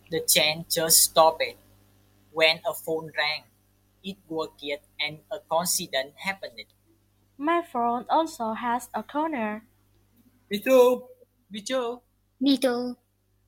The chant just stopped when a phone rang. It worked yet and a coincidence happened. My phone also has a corner. Vito! Vito! Dito.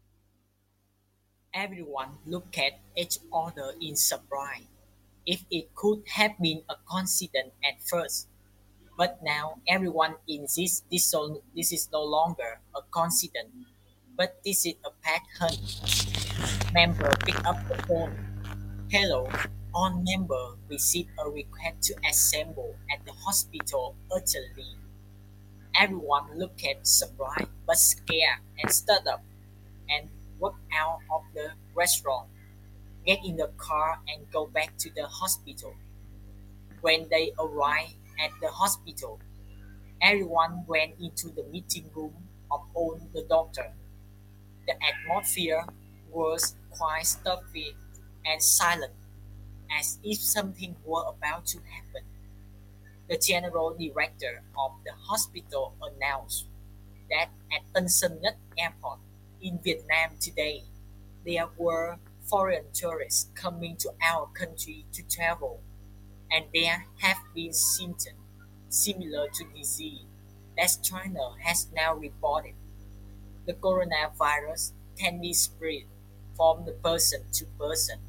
Everyone looked at each other in surprise. If it could have been a coincidence at first, but now everyone insists this is no longer a coincidence, but this is a pattern. Member pick up the phone. Hello, all member received a request to assemble at the hospital urgently. Everyone looked at surprised but scared and stood up and walked out of the restaurant, get in the car and go back to the hospital. When they arrived at the hospital, everyone went into the meeting room upon the doctor. The atmosphere was quite stuffy and silent, as if something were about to happen. The general director of the hospital announced that at Tân Sơn Nhất Airport in Vietnam today, there were foreign tourists coming to our country to travel, and there have been symptoms similar to disease that China has now reported. The coronavirus can be spread from the person to person